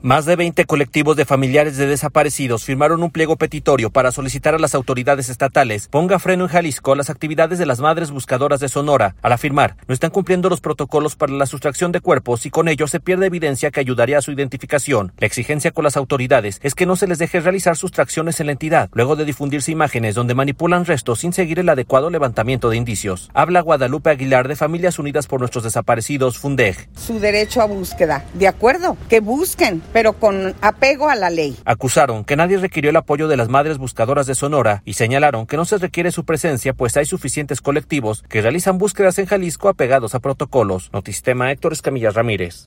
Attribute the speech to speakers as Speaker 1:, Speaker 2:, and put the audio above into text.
Speaker 1: Más de 20 colectivos de familiares de desaparecidos firmaron un pliego petitorio para solicitar a las autoridades estatales ponga freno en Jalisco a las actividades de las madres buscadoras de Sonora. Al afirmar, no están cumpliendo los protocolos para la sustracción de cuerpos y con ello se pierde evidencia que ayudaría a su identificación. La exigencia con las autoridades es que no se les deje realizar sustracciones en la entidad, luego de difundirse imágenes donde manipulan restos sin seguir el adecuado levantamiento de indicios. Habla Guadalupe Aguilar de Familias Unidas por Nuestros Desaparecidos, FUNDEG.
Speaker 2: Su derecho a búsqueda, de acuerdo, que busquen, pero con apego a la ley.
Speaker 1: Acusaron que nadie requirió el apoyo de las madres buscadoras de Sonora y señalaron que no se requiere su presencia pues hay suficientes colectivos que realizan búsquedas en Jalisco apegados a protocolos. Notistema, Héctor Escamilla Ramírez.